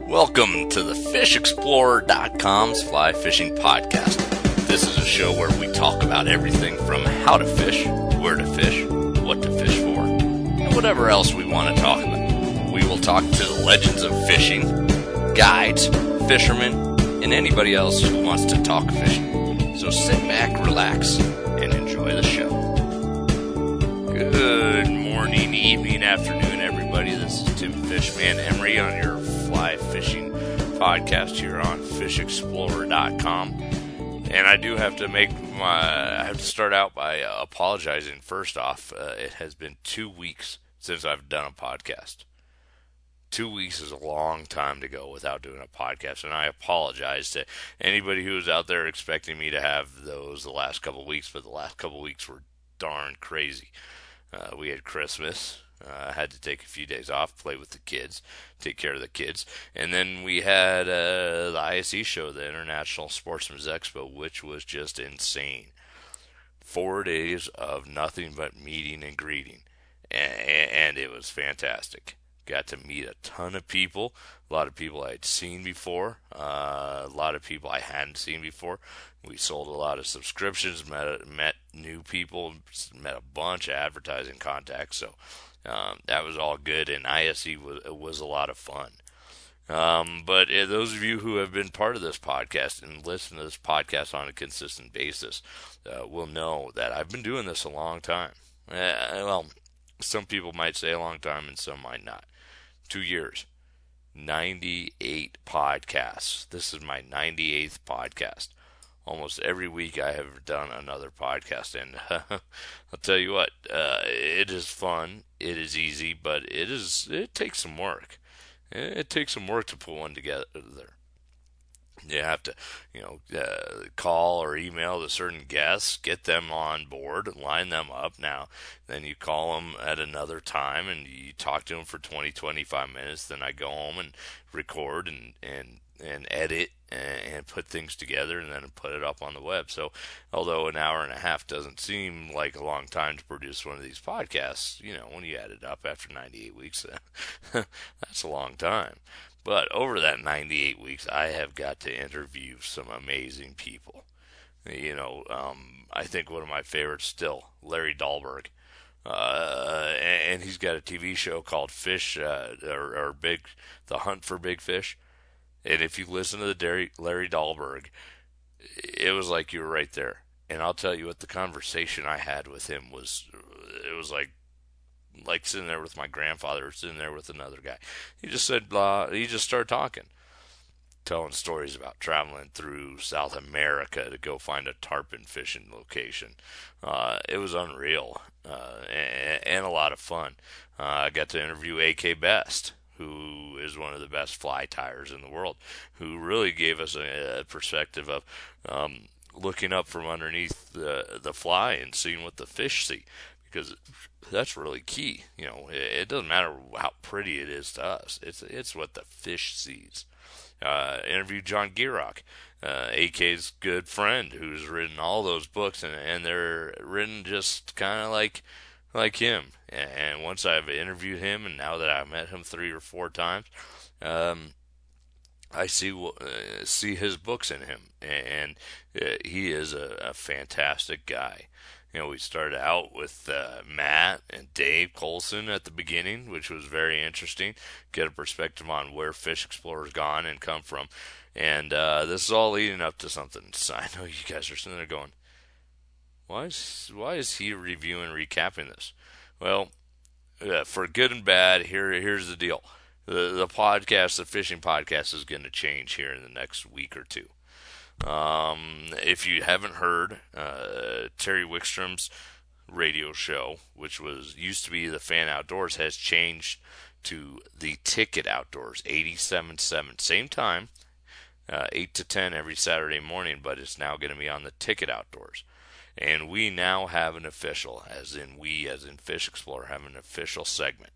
Welcome to the FishExplorer.com's Fly Fishing Podcast. This is a show where we talk about everything from how to fish, where to fish, what to fish for, and whatever else we want to talk about. We will talk to the legends of fishing, guides, fishermen, and anybody else who wants to talk fishing. So sit back, relax, and enjoy the show. Good morning, evening, afternoon, everybody. This is Tim Fishman Emery on your Fly Fishing Podcast here on FishExplorer.com. And I do have to I have to start out by apologizing first off. It has been 2 weeks since I've done a podcast. 2 weeks is a long time to go without doing a podcast, and I apologize to anybody who was out there expecting me to have those the last couple of weeks, but the last couple of weeks were darn crazy. We had Christmas. I had to take a few days off, play with the kids, take care of the kids. And then we had the ISE show, the International Sportsman's Expo, which was just insane. 4 days of nothing but meeting and greeting. And it was fantastic. Got to meet a ton of people. A lot of people I had seen before. A lot of people I hadn't seen before. We sold a lot of subscriptions, met new people, met a bunch of advertising contacts. So that was all good, and ISE was a lot of fun. But those of you who have been part of this podcast and listen to this podcast on a consistent basis will know that I've been doing this a long time. Well, some people might say a long time, and some might not. 2 years. 98 podcasts. This is my 98th podcast. Almost every week I have done another podcast, and I'll tell you what, it is fun, it is easy, but it takes some work. It takes some work to put one together. You have to, call or email the certain guests, get them on board, line them up. Now, then you call them at another time, and you talk to them for 20, 25 minutes. Then I go home and record and edit and put things together and then put it up on the web. So, although an hour and a half doesn't seem like a long time to produce one of these podcasts, when you add it up after 98 weeks, that's a long time. But over that 98 weeks, I have got to interview some amazing people. I think one of my favorites still, Larry Dahlberg. And he's got a TV show called The Hunt for Big Fish. And if you listen to the Larry Dahlberg, it was like you were right there. And I'll tell you what, the conversation I had with him was like sitting there with my grandfather or sitting there with another guy. He just said blah. He just started talking, telling stories about traveling through South America to go find a tarpon fishing location. It was unreal and a lot of fun. I got to interview A.K. Best, who is one of the best fly tiers in the world, who really gave us a perspective of looking up from underneath the fly and seeing what the fish see, because that's really key. It doesn't matter how pretty it is to us. It's what the fish sees. Interviewed John Gierach, AK's good friend, who's written all those books, and they're written just kind of like him. And once I've interviewed him, and now that I've met him 3 or 4 times, I see his books in him, and he is a fantastic guy. We started out with Matt and Dave Colson at the beginning, which was very interesting. Get a perspective on where Fish Explorer's gone and come from. And this is all leading up to something. So I know you guys are sitting there going, why is he reviewing, recapping this? Well, for good and bad, here's the deal. The podcast, the fishing podcast, is going to change here in the next week or two. If you haven't heard, Terry Wickstrom's radio show, which used to be the Fan Outdoors, has changed to the Ticket Outdoors, 87.7. Same time, 8 to 10 every Saturday morning, but it's now going to be on the Ticket Outdoors. And we now have an official, as in Fish Explorer, have an official segment.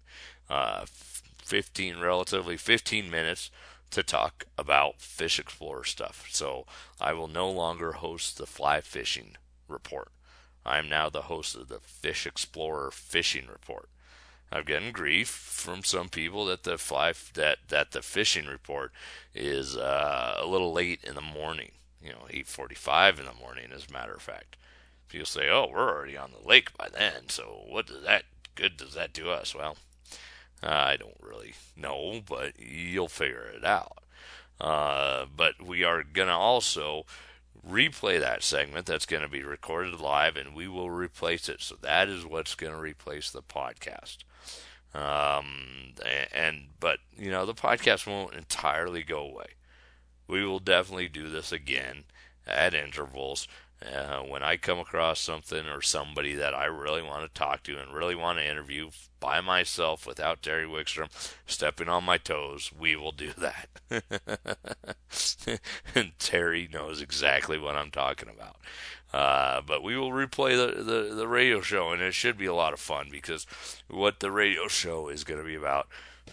15 minutes to talk about Fish Explorer stuff. So I will no longer host the Fly Fishing Report. I am now the host of the Fish Explorer Fishing Report. I've gotten grief from some people that the the fishing report is a little late in the morning. 8:45 in the morning, as a matter of fact. People say, "Oh, we're already on the lake by then, so what does that do us?" Well, I don't really know, but you'll figure it out. But we are going to also replay that segment that's going to be recorded live, and we will replace it. So that is what's going to replace the podcast. But the podcast won't entirely go away. We will definitely do this again at intervals. When I come across something or somebody that I really want to talk to and really want to interview by myself without Terry Wickstrom stepping on my toes, we will do that. And Terry knows exactly what I'm talking about. But we will replay the radio show, and it should be a lot of fun because what the radio show is going to be about,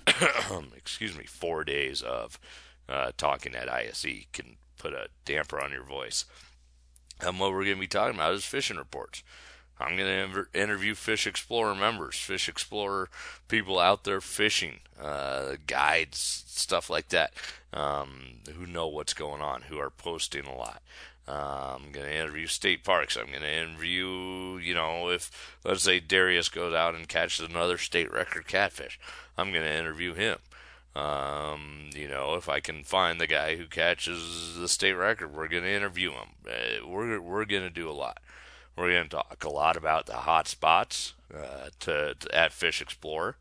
4 days of talking at ISE can put a damper on your voice. What we're going to be talking about is fishing reports. I'm going to interview Fish Explorer members, Fish Explorer people out there fishing, guides, stuff like that, who know what's going on, who are posting a lot. I'm going to interview state parks. I'm going to interview, if, let's say, Darius goes out and catches another state record catfish, I'm going to interview him. If I can find the guy who catches the state record, we're going to interview him. We're going to do a lot. We're going to talk a lot about the hot spots at Fish Explorer.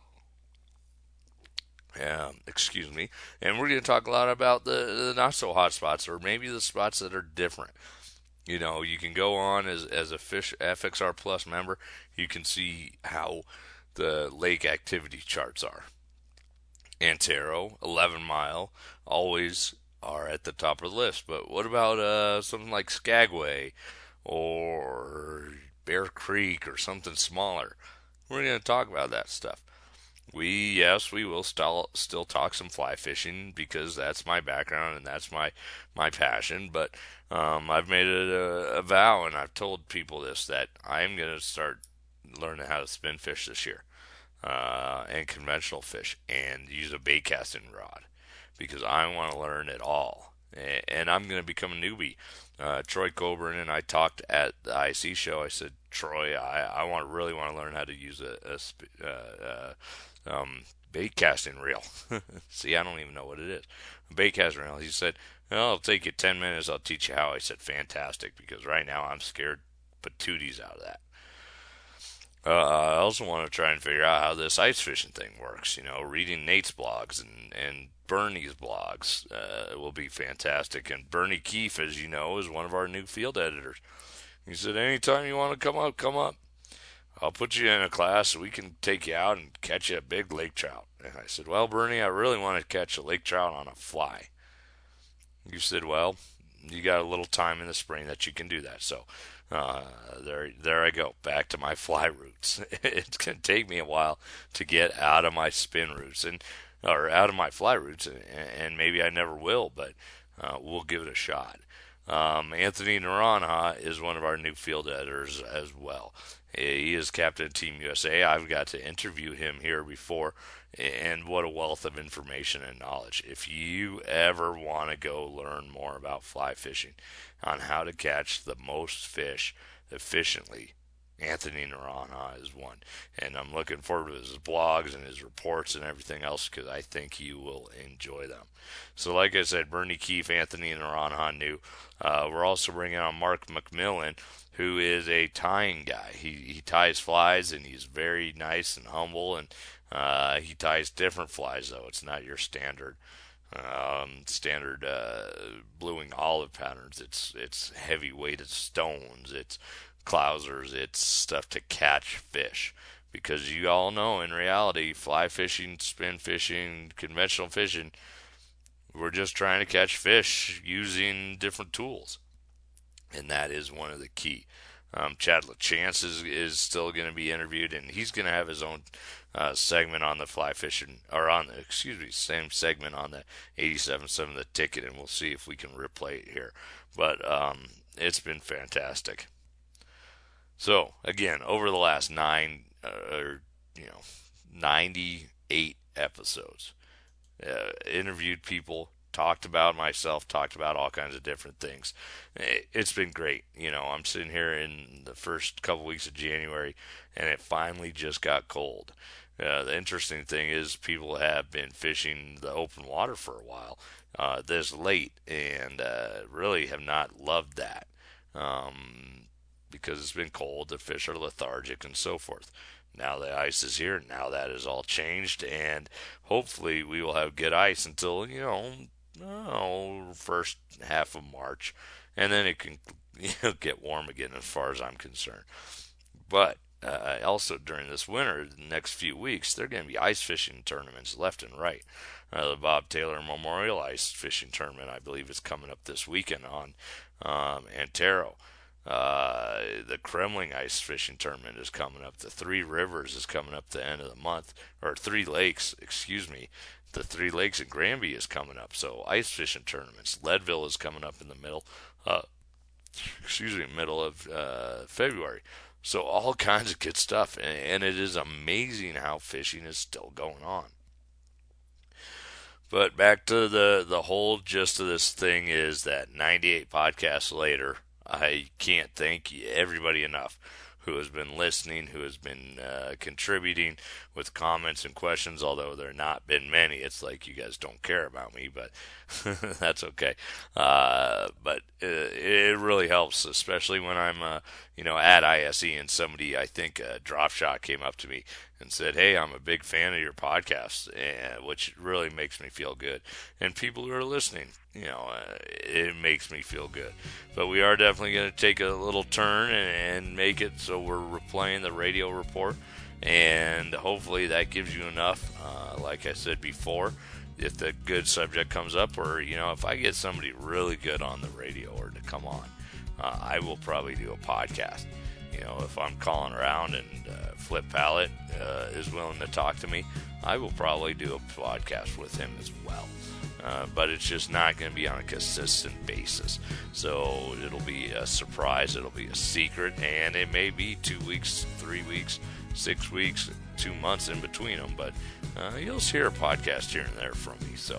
And we're going to talk a lot about the not so hot spots, or maybe the spots that are different. You can go on as a Fish FXR Plus member. You can see how the lake activity charts are. Antero, 11 Mile, always are at the top of the list. But what about something like Skagway or Bear Creek or something smaller? We're going to talk about that stuff. We will still talk some fly fishing because that's my background and that's my passion. But I've made it a vow, and I've told people this, that I'm going to start learning how to spin fish this year. And conventional fish, and use a bait casting rod, because I want to learn it all, and I'm going to become a newbie. Troy Coburn and I talked at the IC show. I said, Troy, I really want to learn how to use a bait casting reel. See, I don't even know what it is. A bait casting reel. He said, well, it'll take you 10 minutes. I'll teach you how. I said, fantastic, because right now I'm scared patooties out of that. I also want to try and figure out how this ice fishing thing works. Reading Nate's blogs and Bernie's blogs will be fantastic. And Bernie Keefe, as you know, is one of our new field editors. He said, anytime you want to come up. I'll put you in a class so we can take you out and catch you a big lake trout. And I said, well, Bernie, I really want to catch a lake trout on a fly. You said, well, you got a little time in the spring that you can do that. So there I go, back to my fly roots. It's going to take me a while to get out of my spin roots or out of my fly roots, and maybe I never will, but we'll give it a shot. Anthony Naranja is one of our new field editors as well. He is captain of Team USA. I've got to interview him here before, and what a wealth of information and knowledge. If you ever want to go learn more about fly fishing, on how to catch the most fish efficiently, Anthony Naranja is one. And I'm looking forward to his blogs and his reports and everything else, because I think you will enjoy them. So like I said, Bernie Keefe, Anthony Naranja new. We're also bringing on Mark McMillan, who is a tying guy. He ties flies, and he's very nice and humble, and he ties different flies, though. It's not your standard bluing olive patterns. It's heavy weighted stones, it's clousers, it's stuff to catch fish, because you all know, in reality, fly fishing, spin fishing, conventional fishing, we're just trying to catch fish using different tools, and that is one of the key. Chad LaChance is still going to be interviewed, and he's going to have his own segment on the fly fishing, or same segment on the 87.7 The Ticket, and we'll see if we can replay it here. But it's been fantastic. So again, over the last 98 episodes. Interviewed people, talked about myself, talked about all kinds of different things. It's been great. I'm sitting here in the first couple weeks of January, and it finally just got cold. The interesting thing is people have been fishing the open water for a while this late, and really have not loved that because it's been cold, the fish are lethargic and so forth. Now the ice is here, now that is all changed, and hopefully we will have good ice until, first half of March, and then it can get warm again as far as I'm concerned. But also during this winter, the next few weeks, there are going to be ice fishing tournaments left and right. The Bob Taylor Memorial Ice Fishing Tournament, I believe, is coming up this weekend on Antero. The Kremling Ice Fishing Tournament is coming up. The Three Rivers is coming up at the end of the month, or Three Lakes, excuse me. The Three Lakes in Granby is coming up. So ice fishing tournaments. Leadville is coming up in the middle of February. So all kinds of good stuff, and it is amazing how fishing is still going on. But back to the whole gist of this thing is that 98 podcasts later, I can't thank everybody enough who has been listening, who has been contributing with comments and questions, although there have not been many. It's like you guys don't care about me, but that's okay. But it really helps, especially when I'm, at ISE and somebody, I think Drop Shot came up to me and said, "Hey, I'm a big fan of your podcast," which really makes me feel good. And people who are listening, it makes me feel good. But we are definitely going to take a little turn and make it so we're replaying the radio report. And hopefully that gives you enough, like I said before, if the good subject comes up, or, if I get somebody really good on the radio or to come on, I will probably do a podcast. If I'm calling around and Flip Pallet is willing to talk to me, I will probably do a podcast with him as well. But it's just not going to be on a consistent basis. So it'll be a surprise, it'll be a secret, and it may be 2 weeks, 3 weeks, 6 weeks, 2 months in between them. But you'll hear a podcast here and there from me. So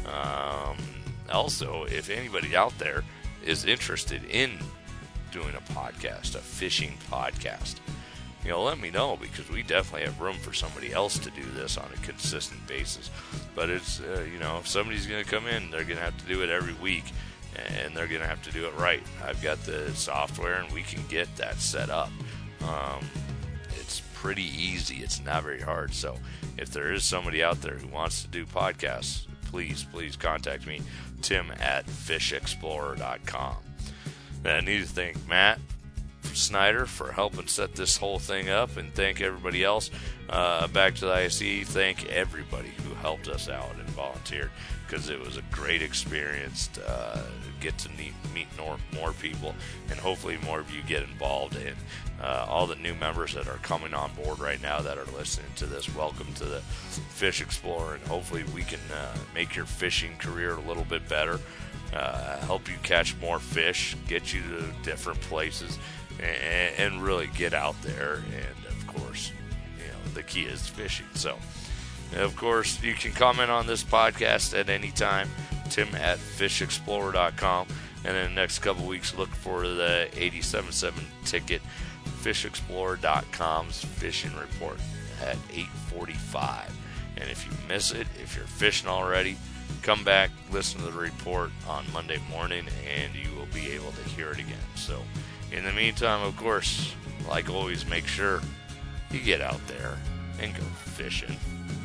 also, if anybody out there is interested in doing a podcast, a fishing podcast, let me know, because we definitely have room for somebody else to do this on a consistent basis. But it's, if somebody's going to come in, they're going to have to do it every week, and they're going to have to do it right. I've got the software, and we can get that set up. It's pretty easy. It's not very hard. So if there is somebody out there who wants to do podcasts, please contact me, tim@fishexplorer.com. And I need to thank Matt Snyder for helping set this whole thing up, and thank everybody else. Back to the ISE, thank everybody who helped us out and volunteered, because it was a great experience to get to meet more people, and hopefully more of you get involved. And all the new members that are coming on board right now that are listening to this, welcome to the Fish Explorer, and hopefully we can make your fishing career a little bit better, help you catch more fish, get you to different places, and really get out there. And of course, the key is fishing. So, of course, you can comment on this podcast at any time, tim@fishexplorer.com. And in the next couple weeks, look for the 87.7 ticket, fishexplorer.com's fishing report at 8:45. And if you miss it, if you're fishing already, come back, listen to the report on Monday morning, and you will be able to hear it again. So, in the meantime, of course, like always, make sure you get out there and go fishing.